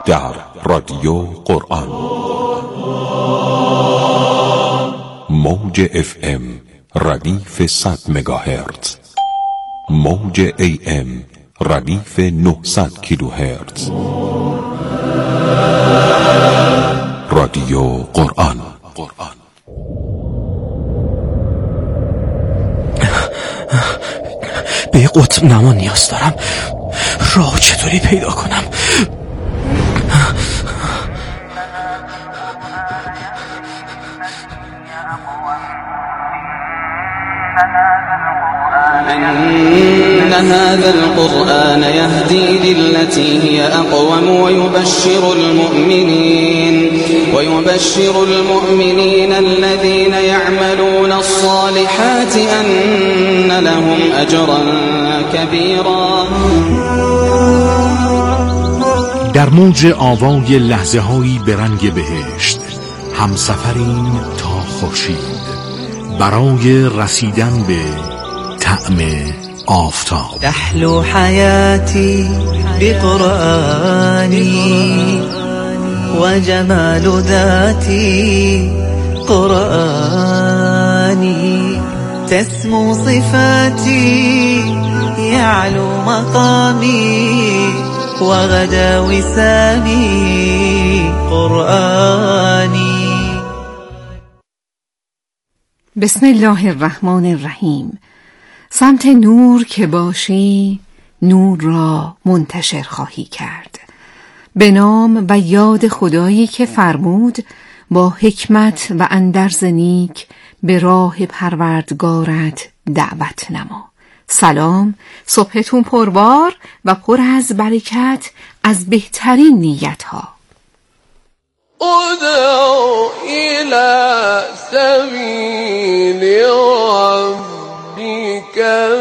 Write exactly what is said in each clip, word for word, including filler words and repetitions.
در رادیو قرآن. موج اف ام ردیف صد مگاهرتز، موج ای ام ردیف نهصد کیلوهرتز. رادیو قرآن. قرآن. به قطب نما نیاز دارم. راه چطوری پیدا کنم؟ إن هذا القرآن يهدي للتي هي أقوم ويبشر المؤمنين ويبشر المؤمنين الذين يعملون الصالحات أن لهم أجرا كبيرا. در موج آوای لحظه هایی به رنگ بهشت همسفریم تا خورشید برای رسیدن به طعم آفتاب. تحلو حياتي بقرآني وجمال ذاتي قرآني تسمو صفاتي يعلو مقامي وغدا وسامي قرآني. بسم الله الرحمن الرحیم. سمت نور که باشی نور را منتشر خواهی کرد. به نام و یاد خدایی که فرمود با حکمت و اندرز نیک به راه پروردگارت دعوت نما. سلام، صبحتون پربار و پر از برکت از بهترین نیت ها. ادعو الى سبیل ربک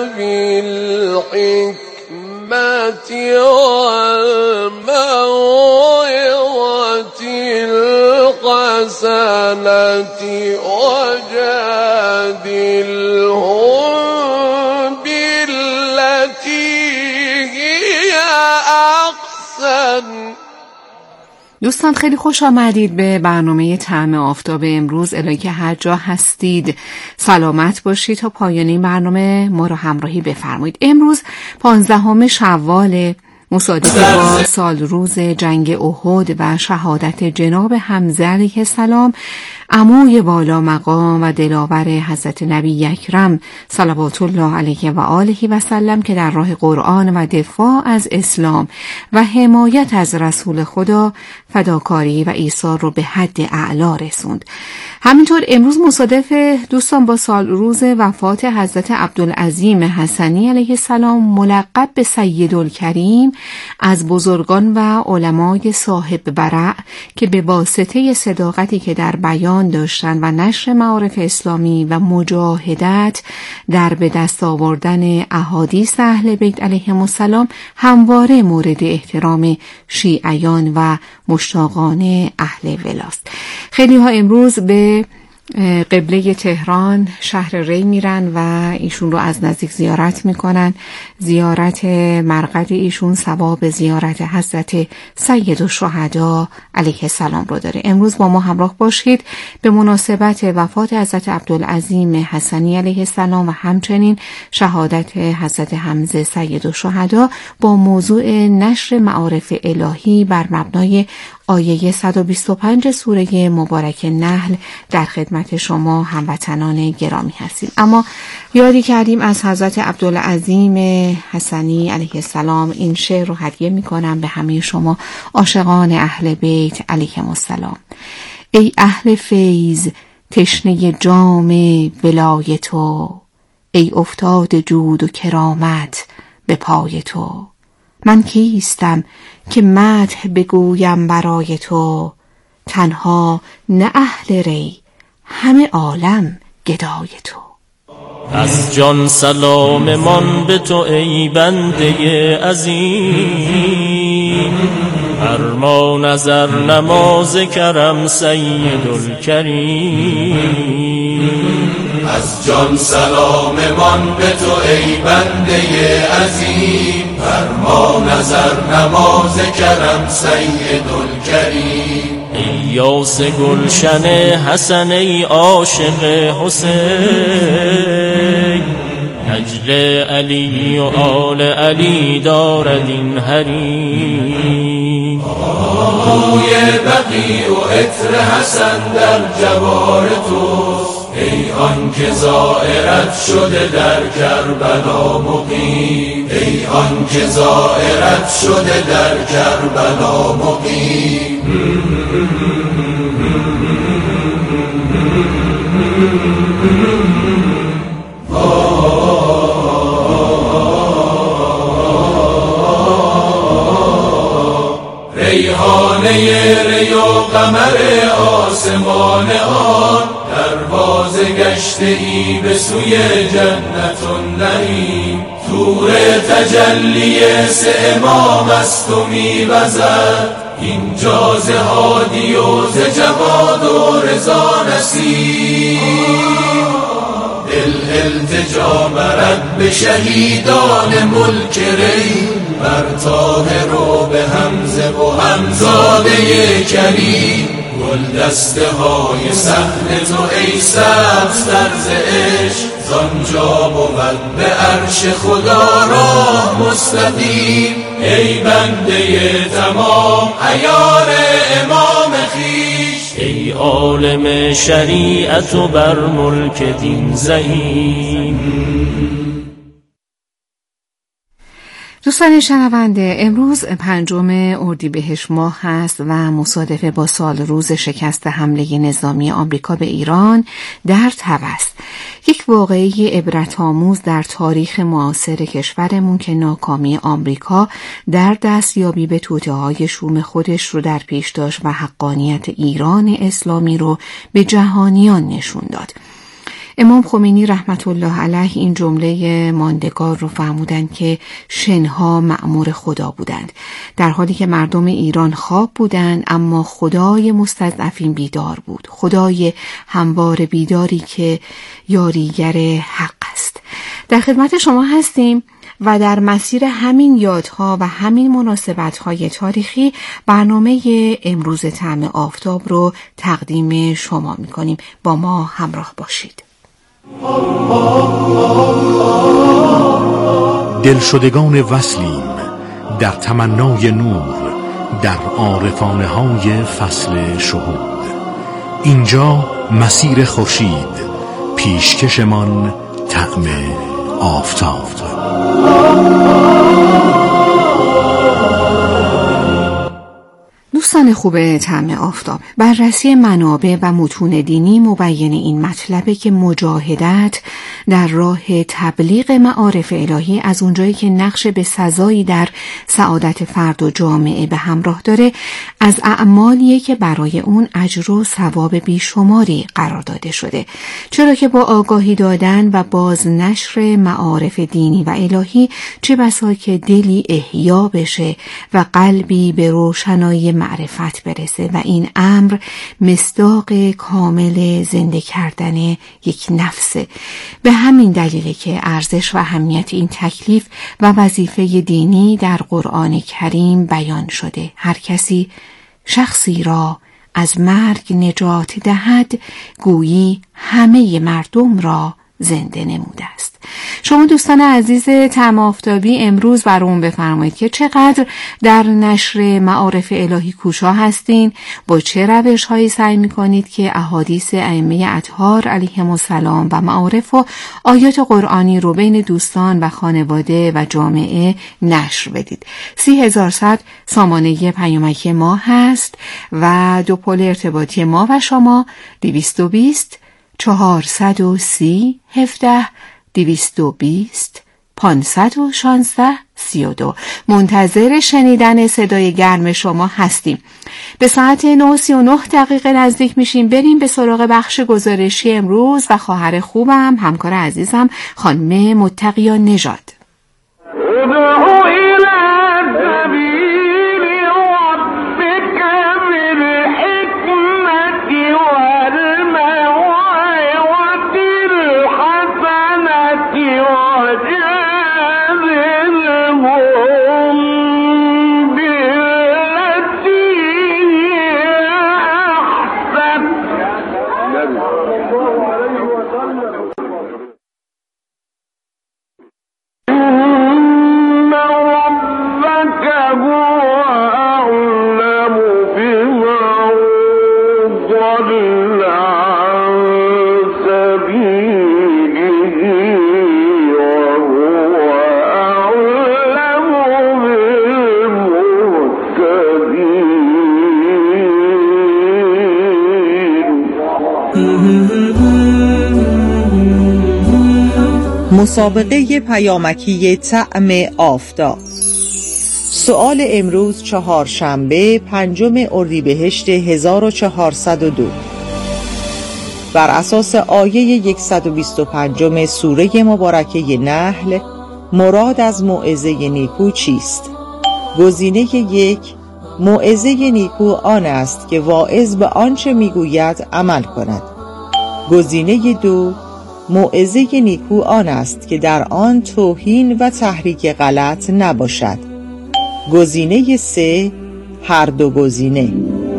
بالحکمت والموعظة الحسنة وجادلهم بالتي هي احسن. دوستان خیلی خوش آمدید به برنامه طعم آفتاب امروز. الهی که هر جا هستید سلامت باشید تا پایان این برنامه ما رو همراهی بفرمایید. امروز پانزدهم شوال مصادف با سال روز جنگ احد و شهادت جناب حمزه علیه السلام، عموی بالا مقام و دلاور حضرت نبی اکرم صلوات الله علیه و آله و سلم که در راه قرآن و دفاع از اسلام و حمایت از رسول خدا فداکاری و ایثار رو به حد اعلا رسوند. همینطور امروز مصادف دوستان با سال روز وفات حضرت عبدالعظیم حسنی علیه السلام ملقب به سیدالکریم از بزرگان و علمای صاحب برع که به واسطه صداقتی که در بیان داشتن و نشر معارف اسلامی و مجاهدت در به دست آوردن احادیث اهل بیت علیهم السلام همواره مورد احترام شیعیان و مشتاقان اهل ولاست. خیلی ها امروز به قبله تهران شهر ری میرن و ایشون رو از نزدیک زیارت میکنن. زیارت مرقد ایشون ثواب زیارت حضرت سیدالشهدا علیه السلام رو داره. امروز با ما همراه باشید به مناسبت وفات حضرت عبدالعظیم حسنی علیه السلام و همچنین شهادت حضرت حمزه سیدالشهدا با موضوع نشر معارف الهی بر مبنای آیه صد و بیست و پنج سوره مبارک نحل در خدمت شما هموطنان گرامی هستیم. اما یادی کردیم از حضرت عبدالعظیم حسنی علیه السلام. این شعر رو هدیه میکنم به همه شما عاشقان اهل بیت علیهم السلام. ای اهل فیض تشنه جام ولای تو، ای افتاد جود و کرامت به پای تو. من کیستم که مدح بگویم برای تو، تنها نه اهل ری همه عالم گدای تو. از جان سلام من به تو ای بنده عظیم، هر نظر نماز کرم سیدالکریم. از جان سلام من به تو ای بنده عظیم، بر ما نظر نماز کرم سید الکریم. ای یاس گلشن حسن ای عاشق حسین، نجل علی و آل علی دارد این حریم. بوی بقی و عطر حسن در جوار توست، ای آن که زائرت شده در کربلا مقیم. ای آن که زائرت شده در کربلا مقیم. ریحانه ری و قمر آسمان آن، دروازه گشته ای به سوی جنت النعیم. تور تجلی سه امام است و میوزد اینجا ز هادی و ز جواد و رضا نسیم. دل التجا برد به شهیدان ملک ری، بر طاهر و به حمزه و حمزاده کریم. گل دسته های صحن تو ای سبز طرز عشق، زانجا بود به عرش خدا راه مستقیم. ای بنده تمام عیار امام خویش، ای عالم شریعت و بر ملک دین زعیم. دوستان شنونده، امروز پنجم اردیبهشت ماه هست و مصادف با سال روز شکست حمله نظامی آمریکا به ایران در تب است. یک واقعه عبرت‌آموز در تاریخ معاصر کشورمون که ناکامی آمریکا در دستیابی به توطئه‌های شوم خودش رو در پیش داشت و حقانیت ایران اسلامی رو به جهانیان نشون داد. امام خمینی رحمت الله علیه این جمله ماندگار رو فرمودند که شنها مأمور خدا بودند، در حالی که مردم ایران خواب بودند اما خدای مستضعفین بیدار بود، خدای هموار بیداری که یاریگر حق است. در خدمت شما هستیم و در مسیر همین یادها و همین مناسبت‌های تاریخی برنامه امروز طعم آفتاب رو تقدیم شما می‌کنیم. با ما همراه باشید. دلشدگان وصلیم در تمنای نور، در عارفانه های فصل شهود. اینجا مسیر خورشید، پیشکشمان طعم آفتاب. دوستان خوب طعم آفتاب، بررسی منابع و متون دینی مبین این مطلبه که مجاهدت در راه تبلیغ معارف الهی از اونجایی که نقش به سزایی در سعادت فرد و جامعه به همراه داره، از اعمالیه که برای اون اجر و ثواب بیشماری قرار داده شده، چرا که با آگاهی دادن و بازنشر معارف دینی و الهی چه بسا که دلی احیا بشه و قلبی به روشنایی معرفت برسه و این امر مصداق کامل زنده کردن یک نفسه. به همین دلیله که ارزش و اهمیت این تکلیف و وظیفه دینی در قرآن کریم بیان شده. هر کسی شخصی را از مرگ نجات دهد، گویی همه مردم را زنده نموده است. شما دوستان عزیز طعم آفتابی امروز برامون بفرمایید که چقدر در نشر معارف الهی کوشا هستین، با چه روش هایی سعی میکنید که احادیث ائمه اطهار علیهم السلام و معارف و آیات قرآنی رو بین دوستان و خانواده و جامعه نشر بدید. سی هزار صد سامانه پیامک ما هست و دو پل ارتباطی ما و شما دویست و بیست چهارصد و سی هفده دویست و بیست پانصد و شانزده سی و دو. منتظر شنیدن صدای گرم شما هستیم. به ساعت نه و سی و نه دقیقه نزدیک میشیم. بریم به سراغ بخش گزارشی امروز و خواهر خوبم، همکار عزیزم، خانم متقیا نژاد. Oh مسابقه پیامکی طعم آفتاب. سؤال امروز چهارشنبه پنجم اردیبهشت هزار و چهارصد و دو بر اساس آیه صد و بیست و پنج سوره مبارکه نحل، مراد از موعظه نیکو چیست؟ گزینه یک، موعظه نیکو آن است که واعظ به آنچه میگوید عمل کند. گزینه دو، موعظه نیکو آن است که در آن توهین و تحریک غلط نباشد. گزینه سه، هر دو گزینه.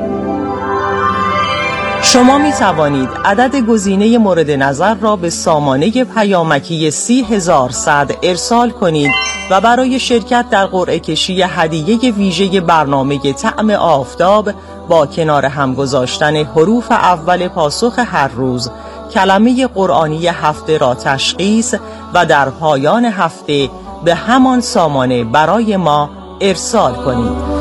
شما می توانید عدد گزینه مورد نظر را به سامانه پیامکی سی هزار صد ارسال کنید و برای شرکت در قرعه کشی هدیه ویژه برنامه طعم آفتاب با کنار هم گذاشتن حروف اول پاسخ هر روز کلمه قرآنی هفته را تشخیص و در پایان هفته به همان سامانه برای ما ارسال کنید.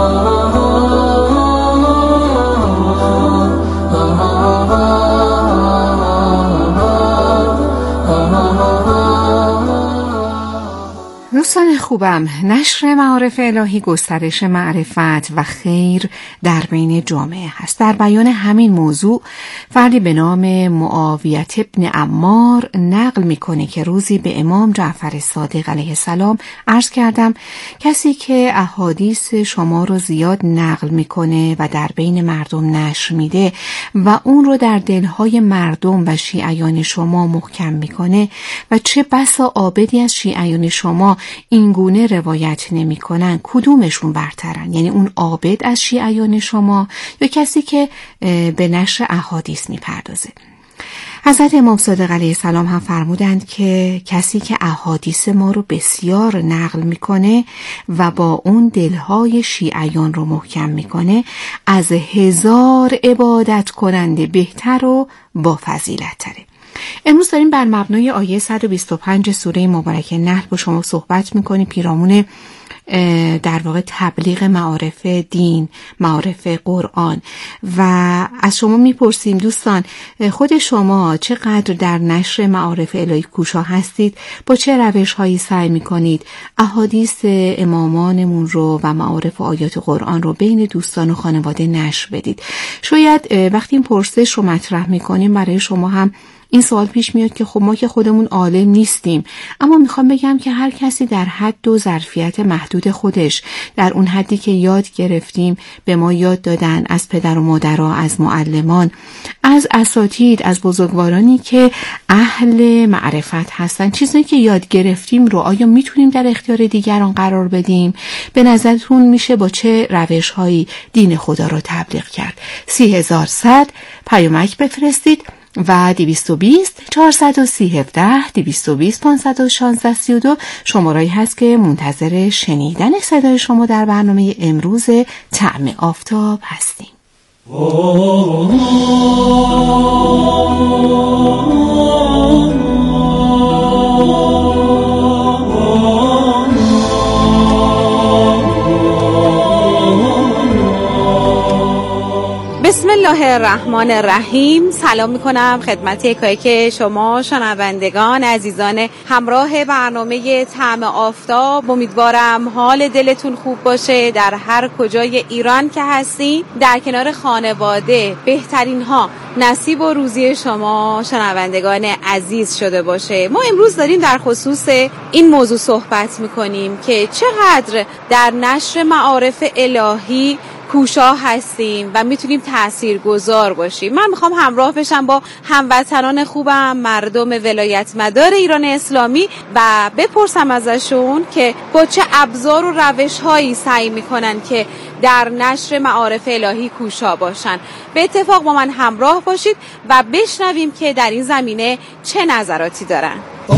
دوستان خوبم، نشر معارف الهی گسترش معرفت و خیر در بین جامعه هست. در بیان همین موضوع فردی به نام معاویه ابن عمار نقل میکنه که روزی به امام جعفر صادق علیه السلام عرض کردم کسی که احادیث شما رو زیاد نقل میکنه و در بین مردم نشر میده و اون رو در دلهای مردم و شیعیان شما محکم میکنه و چه بسا عابدی از شیعیان شما این گونه روایت نمی کنن، کدومشون برترن؟ یعنی اون عابد از شیعیان شما یا کسی که به نشر احادیث می پردازه؟ حضرت امام صادق علیه السلام هم فرمودند که کسی که احادیث ما رو بسیار نقل میکنه و با اون دلهای شیعیان رو محکم میکنه از هزار عبادت کننده بهتر و با فضیلت تره. امروز داریم بر مبنای آیه صد و بیست و پنج سوره مبارکه نحل با شما صحبت میکنیم، پیرامون در واقع تبلیغ معارف دین، معارف قرآن، و از شما میپرسیم دوستان خود شما چقدر در نشر معارف الهی کوشا هستید؟ با چه روش هایی سعی میکنید احادیث امامانمون رو و معارف و آیات قرآن رو بین دوستان و خانواده نشر بدید؟ شاید وقتی این پرسش رو مطرح میکنیم برای شما هم این سوال پیش میاد که خب ما که خودمون عالم نیستیم، اما میخوام بگم که هر کسی در حد و ظرفیت محدود خودش، در اون حدی که یاد گرفتیم، به ما یاد دادن از پدر و مادرها، از معلمان، از اساتید، از بزرگوارانی که اهل معرفت هستن، چیزی که یاد گرفتیم رو آیا میتونیم در اختیار دیگران قرار بدیم؟ به نظرتون میشه با چه روش هایی دین خدا رو تبلیغ کرد؟ سی هزار صد پیامک بفرستید و دویست و بیست چهارصد و سی هفده دویست و بیست پانصد و شانزده سی و دو شماره‌ای هست که منتظر شنیدن صدای شما در برنامه امروز طعم آفتاب هستیم. بسم الله الرحمن الرحیم. سلام میکنم خدمت یکایک شما شنوندگان عزیزان همراه برنامه طعم آفتاب. امیدوارم حال دلتون خوب باشه، در هر کجای ایران که هستین در کنار خانواده بهترین ها نصیب و روزی شما شنوندگان عزیز شده باشه. ما امروز داریم در خصوص این موضوع صحبت میکنیم که چقدر در نشر معارف الهی کوشا هستیم و میتونیم تاثیرگذار باشیم. من میخوام همراه بشم با هموطنان خوبم، مردم ولایت مدار ایران اسلامی، و بپرسم ازشون که با چه ابزار و روش هایی سعی میکنن که در نشر معارف الهی کوشا باشن. به اتفاق با من همراه باشید و بشنویم که در این زمینه چه نظراتی دارن.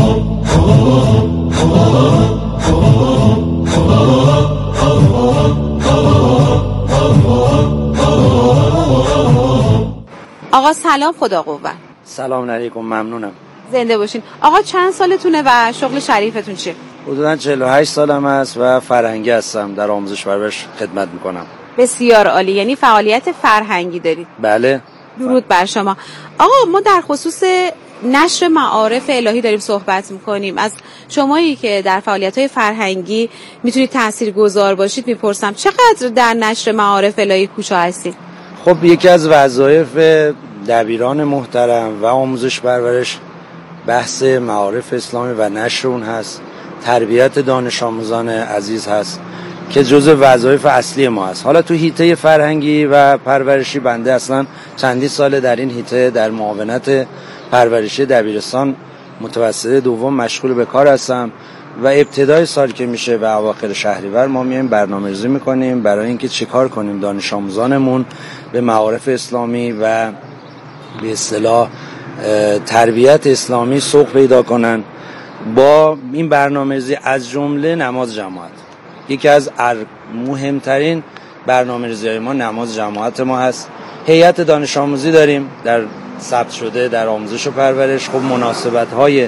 آقا سلام، خدا قوت. سلام علیکم، ممنونم. زنده باشین. آقا چند سالتونه و شغل شریفتون چیه؟ حدوداً چهل و هشت سالم است و فرهنگی هستم، در آموزش و پرورش خدمت میکنم. بسیار عالی، یعنی فعالیت فرهنگی دارید. بله. درود بر شما. آقا ما در خصوص نشر معارف الهی داریم صحبت میکنیم. از شمایی که در فعالیت‌های فرهنگی میتونید تاثیرگذار باشید میپرسم چقدر در نشر معارف الهی کوشا هستید؟ خب یکی از وظایف دبیران محترم و آموزش پرورش بحث معارف اسلامی و نشر اون هست، تربیت دانش آموزان عزیز هست که جزء وظایف اصلی ما هست. حالا تو حیطه فرهنگی و پرورشی بنده اصلا چندی ساله در این حیطه در معاونت پرورشی دبیرستان متوسطه دوم مشغول به کار هستم و ابتدای سال که میشه و اواخر شهریور ما میایم برنامه‌ریزی میکنیم برای اینکه چیکار کنیم دانش آموزانمون به معارف اسلامی و به اصطلاح تربیت اسلامی سوق پیدا کنن. با این برنامه‌ریزی از جمله نماز جماعت، یکی از مهمترین برنامه‌ریزی‌های ما نماز جماعت ما هست. هیئت دانش آموزی داریم در ثبت شده در آموزش و پرورش. خب مناسبت‌های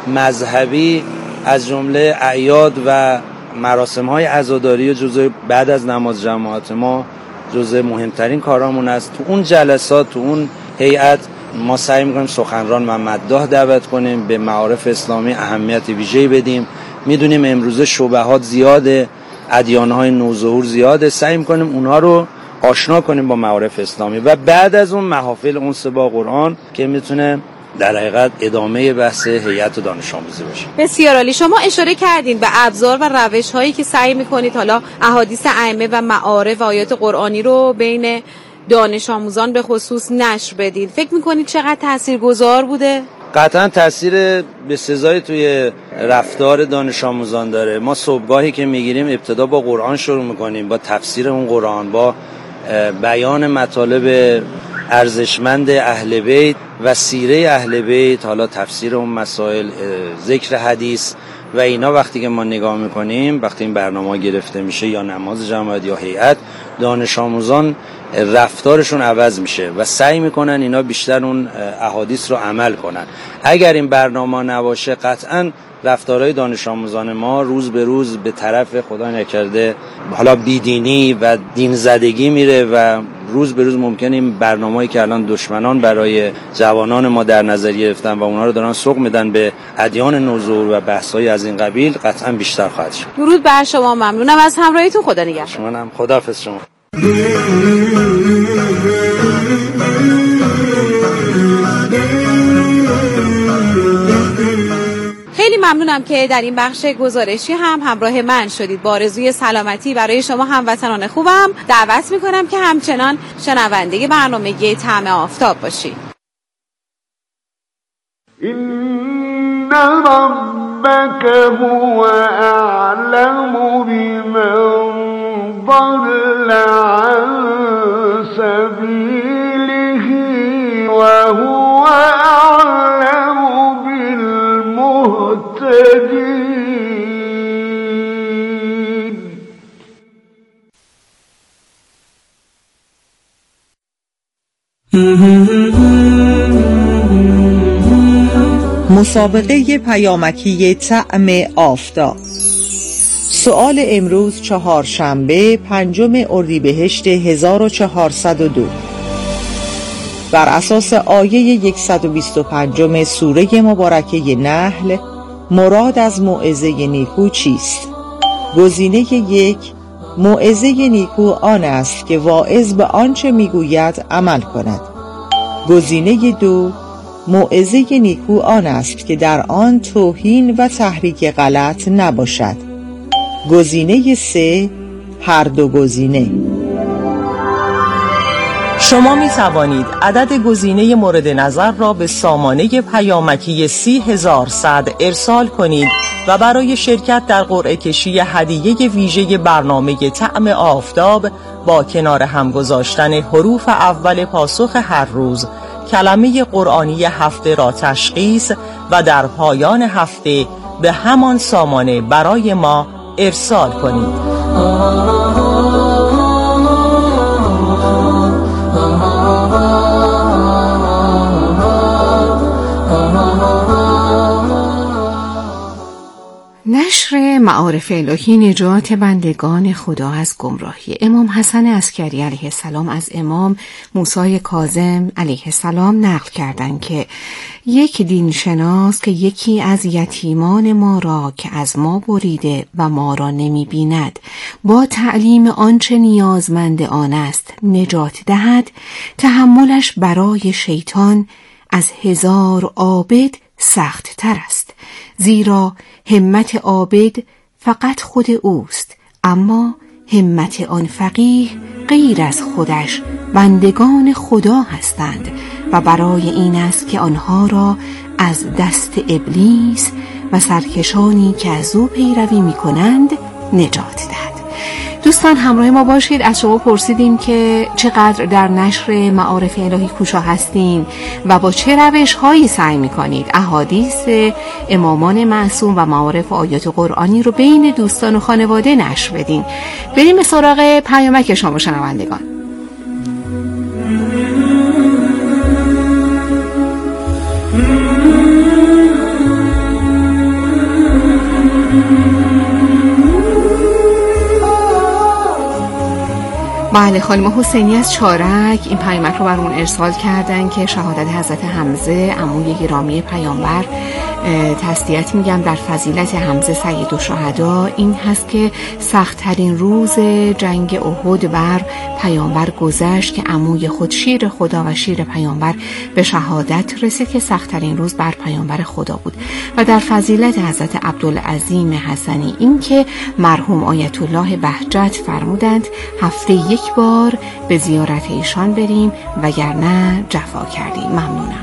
مذهبی از جمله اعیاد و مراسم‌های عزاداری جزء بعد از نماز جماعت ما جزء مهمترین کارامون است. تو اون جلسات تو اون هیئت ما سعی می‌کنیم سخنران و مداح دعوت کنیم، به معارف اسلامی اهمیت ویژه‌ای بدیم. میدونیم امروزه شبهات زیاده، ادیان‌های نوظهور زیاده، سعی می‌کنیم اونها رو آشنا کنیم با معارف اسلامی و بعد از اون محافل انس با قرآن که میتونه در حقیقت ادامه بحث هیئت دانش آموزی باشه. بسیار عالی. شما اشاره کردین به ابزار و روش‌هایی که سعی می‌کنید حالا احادیث ائمه و معارف و آیات قرآنی رو بین دانش آموزان به خصوص نشر بدید. فکر می‌کنید چقدر تاثیرگذار بوده؟ قطعا تاثیر به سزای توی رفتار دانش آموزان داره. ما صبحگاهی که میگیریم ابتدا با قرآن شروع میکنیم، با تفسیر اون قرآن، با بیان مطالب ارزشمند اهل بیت و سیره اهل بیت، حالا تفسیر اون مسائل، ذکر حدیث و اینا. وقتی که ما نگاه میکنیم، وقتی این برنامه گرفته میشه یا نماز جماعت یا هیئت، دانش آموزان رفتارشون عوض میشه و سعی میکنن اینا بیشتر اون احادیث رو عمل کنن. اگر این برنامه نباشه قطعا رفتارهای دانش آموزان ما روز به روز به طرف خدا نکرده حالا بیدینی و دین زدگی میره و روز به روز ممکنه این برنامه‌ای که الان دشمنان برای جوانان ما در نظر گرفتن و اونها رو دارن سوق میدن به ادیان نوظهور و بحث‌های از این قبیل قطعا بیشتر خواهد شد. درود بر شما، ممنونم از همراهیتون. خدا نگهدار. شما هم خداحافظ. شما خیلی ممنونم که در این بخش گزارشی هم همراه من شدید. با آرزوی سلامتی برای شما هموطنان خوبم دعوت میکنم که همچنان شنونده برنامه طعم آفتاب باشید. این ربک هو اعلم بمن ضل عن سبیله و هو اعلم بالمهتدین. مسابقه پیامکی طعم آفتاب. سؤال امروز چهارشنبه پنجم اردیبهشت هزار و چهارصد و دو بر اساس آیه صد و بیست و پنج سوره مبارکه نحل، مراد از موعظه نیکو چیست؟ گزینه یک، موعظه نیکو آن است که واعظ به آنچه میگوید عمل کند. گزینه دو، موعظه نیکو آن است که در آن توهین و تحریک غلط نباشد. گزینه سه، هر دو گزینه. شما می توانید عدد گزینه مورد نظر را به سامانه پیامکی سی هزار صد ارسال کنید و برای شرکت در قرعه کشی هدیه ویژه برنامه طعم آفتاب با کنار هم گذاشتن حروف اول پاسخ هر روز کلمه قرآنی هفته را تشخیص و در پایان هفته به همان سامانه برای ما ارسال کنید. نشر معارف معارف الهی نجات بندگان خدا از گمراهی. امام حسن عسکری علیه السلام از امام موسی کاظم علیه السلام نقل کردند که یک دین شناس که یکی از یتیمان ما را که از ما بریده و ما را نمی بیند با تعلیم آنچه نیازمند آن است نجات دهد، تحملش برای شیطان از هزار عابد سخت تر است، زیرا همت عابد فقط خود اوست، اما همت آن فقیه غیر از خودش بندگان خدا هستند و برای این است که آنها را از دست ابلیس و سرکشانی که از او پیروی می کنند نجات دهد. دوستان همراه ما باشید. از شما پرسیدیم که چقدر در نشر معارف الهی کوشا هستین و با چه روش هایی سعی میکنید احادیث امامان معصوم و معارف آیات قرآنی رو بین دوستان و خانواده نشر بدین. بریم به سراغ پیامک شما شنوندگان. بله، خانم حسینی از چارک این پیامک رو برامون ارسال کردن که شهادت حضرت حمزه عموی گرامی پیامبر تسلیت میگم در فضیلت حمزه سید الشهدا این هست که سخت‌ترین روز جنگ احد بر پیامبر گذشت که عموی خود شیر خدا و شیر پیامبر به شهادت رسید که سخت‌ترین روز بر پیامبر خدا بود. و در فضیلت حضرت عبدالعظیم حسنی این که مرحوم آیت الله بهجت فرمودند هفته یک بار به زیارت ایشان بریم وگرنه جفا کردیم. ممنونم.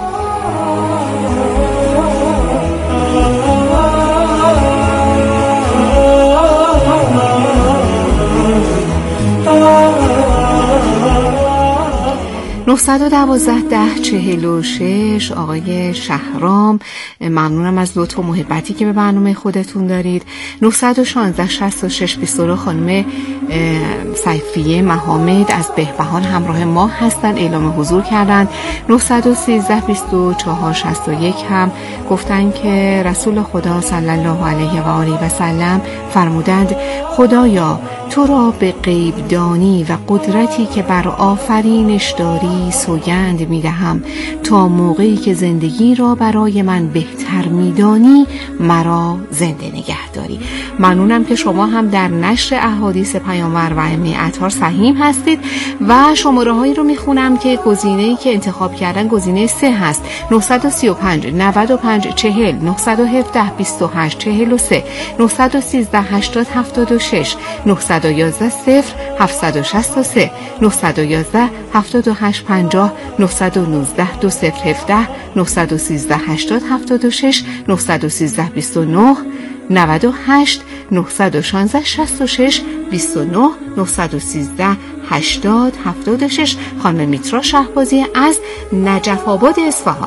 نهصد و دوازده ده چهل و شش آقای شهرام، ممنونم از لطف و محبتی که به برنامه خودتون دارید. نهصد و شانزده شصت و شش بیست و دو خانم صیفیه محمد از بهبهان همراه ما هستن، اعلام حضور کردند. نهصد و سیزده بیست و چهار شصت و یک هم گفتن که رسول خدا صلی الله علیه و آله و سلم فرمودند خدایا تو را به غیب دانی و قدرتی که بر آفرینش داری سوگند می دهم تا موقعی که زندگی را برای من بهتر می دانی مرا زنده نگه داری. ممنونم که شما هم در نشر احادیث پیامبر و ائمه اطهار سهیم هستید و شماره هایی رو می خونم که گزینه‌ای که انتخاب کردن گزینه سه هست. نه سه پنج نود و پنج چهل نه یک هفت بیست و هشت چهل و سه نه یک سه هشتاد هفتاد و شش نه یک یک صفر هفت شش سه نه یک یک هفتاد و هشت پنجاه نه یک نه دو صفر هفده نه یک سه هشتاد هفتاد و شش نه یک سه بیست و نه نود و هشت نه یک شش شصت و شش بیست و نه نه یک سه هشتاد هفتاد و شش. خانم میترا شهبازی از نجف آباد اصفهان.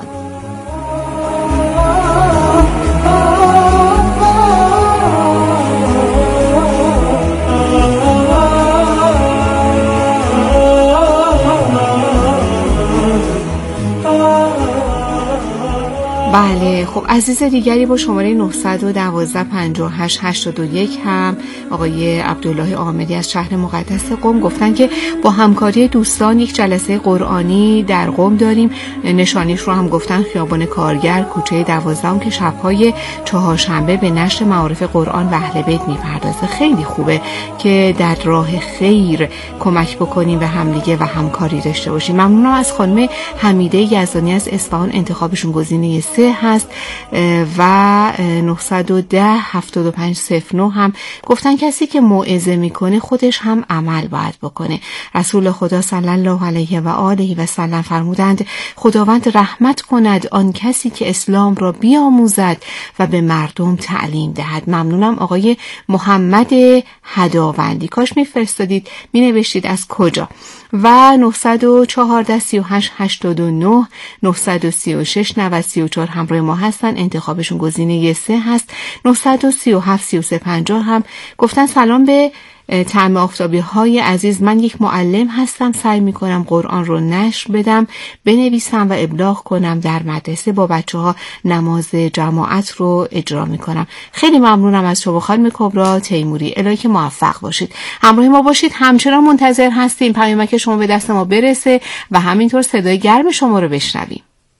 بله، خب عزیز دیگری با شماره نه یک دو پنج هشت هشتاد و یک هم آقای عبدالله آمدی از شهر مقدس قم گفتن که با همکاری دوستان یک جلسه قرآنی در قم داریم. نشانیش رو هم گفتن خیابان کارگر کوچه دوازدهم که شب‌های چهارشنبه به نشر معارف قرآن و اهل بیت می‌پردازه. خیلی خوبه که در راه خیر کمک بکنیم به همدیگه و همکاری داشته باشیم. ممنونم از خانم حمیده یزدانی از اصفهان، انتخابشون گزینه سه هست و نه یک صفر هفتاد و پنج صفر نه هم گفتن کسی که موعظه میکنه خودش هم عمل باید بکنه. رسول خدا صلی الله علیه و آله و سلم فرمودند خداوند رحمت کند آن کسی که اسلام را بیاموزد و به مردم تعلیم دهد. ممنونم آقای محمد هداوندی، کاش میفرستادید مینوشتید از کجا. و نه یک چهار سی و هشت هشتاد و نه نه سه شش نود سی و چهار همراه ما هستن، انتخابشون گزینه سه هست. نه یک هفت سی و سه پنجاه هم گفتن سلام به طعم آفتابی های عزیز، من یک معلم هستم، سعی می کنم قرآن رو نشر بدم، بنویسم و ابلاغ کنم در مدرسه، با بچه ها نماز جماعت رو اجرا می کنم. خیلی ممنونم از شما خانم کبرا تیموری. الهی که موفق باشید، همراه ما باشید، همچنان منتظر هستیم پیامک شما به دست ما برسه و همینطور صدای گرم شما رو بشنویم.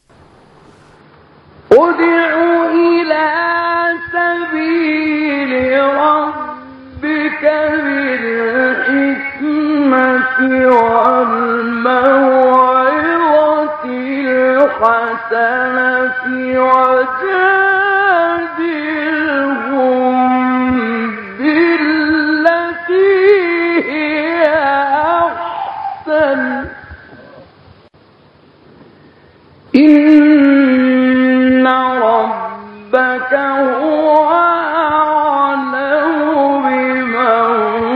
ادعو الى سبیل ربک بالحکمت والموعظة الحسنة وجادلهم بالتي هي أحسن إن ربك هو أعلم بمن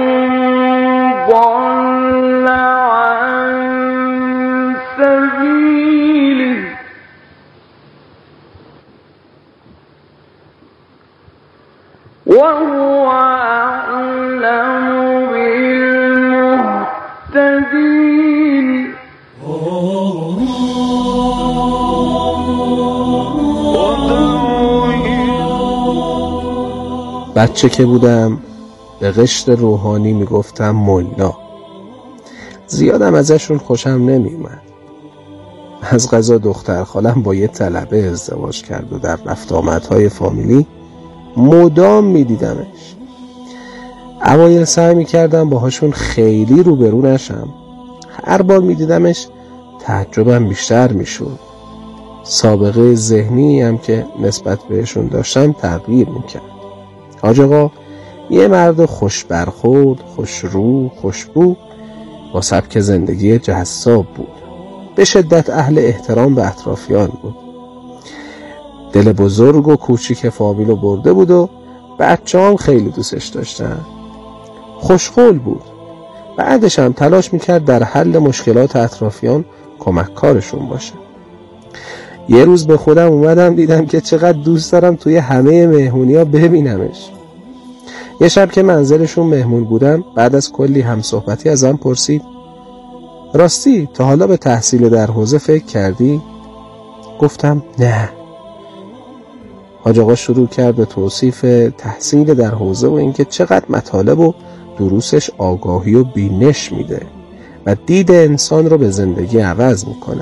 ضل عن سبيله وهو أعلم بالمهتدين. بچه که بودم به قشر روحانی میگفتم ملا. زیادم ازشون خوشم نمیومد. از قضا دختر خالم با یه طلبه ازدواج کرد و در رفت آمدهای فامیلی مدام میدیدمش. اوایل سعی میکردم باهاشون خیلی روبرو نشم. هر بار میدیدمش تعجبم بیشتر میشد. سابقه ذهنی هم که نسبت بهشون داشتم تغییر میکرد. حاج آقا یه مرد خوش برخورد، خوش رو، خوشبو، با سبک زندگی جذاب بود. به شدت اهل احترام به اطرافیان بود. دل بزرگ و کوچیک فامیلو برده بود و بچه هم خیلی دوستش داشتن. خوشقول بود. بعدش هم تلاش میکرد در حل مشکلات اطرافیان کمک کارشون باشه. یه روز به خودم اومدم دیدم که چقدر دوست دارم توی همه مهمونی ها ببینمش. یه شب که منزلشون مهمون بودم، بعد از کلی همصحبتی ازم پرسید راستی تا حالا به تحصیل در حوزه فکر کردی؟ گفتم نه. حاج آقا شروع کرد به توصیف تحصیل در حوزه و اینکه چقدر مطالب و دروسش آگاهی و بینش میده و دید انسان رو به زندگی عوض میکنه.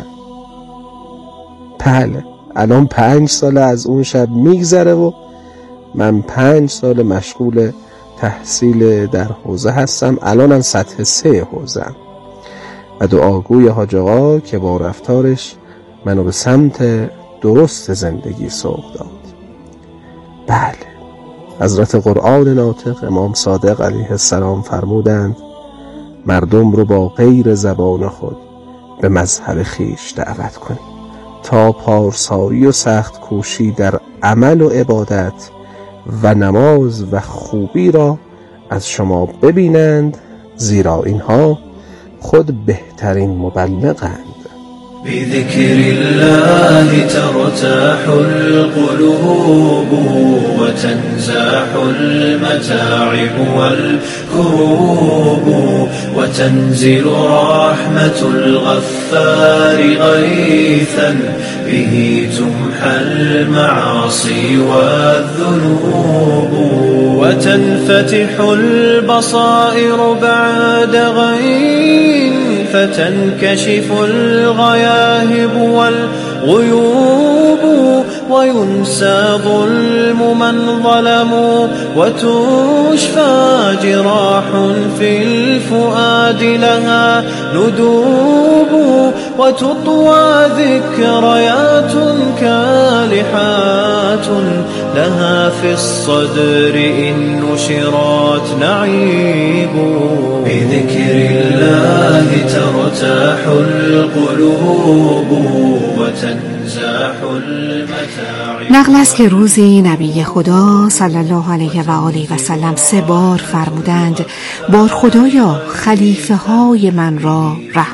بله، الان پنج سال از اون شب میگذره و من پنج سال مشغول تحصیل در حوزه هستم. الانم سطح سه حوزه‌ام و دعاگوی حاج آقا که با رفتارش منو به سمت درست زندگی سوق داد. بله، حضرت قرآن ناطق امام صادق علیه السلام فرمودند مردم رو با غیر زبان خود به مظهر خیش دعوت کنید تا پارسایی و سخت کوشی در عمل و عبادت و نماز و خوبی را از شما ببینند، زیرا اینها خود بهترین مبلغند. بذكر الله ترتاح القلوب وتنزاح المتاعب والكروب وتنزل رحمة الغفار غيثا به تمحى المعاصي والذنوب وتنفتح البصائر بعد غين فتنكشف الغياهب والغيوب وينسى ظلم من ظلموا وتشفى جراح في الفؤاد لها ندوب وتطوى ذكريات كالحات لها في الصدر إن نشرات نعيب بذكر الله ترتاح القلوب وتنزاح المتاعب. نقل است که روزی نبی خدا صلی الله علیه و آله و سلم سه بار فرمودند بار خدایا خلیفه های من را رحمت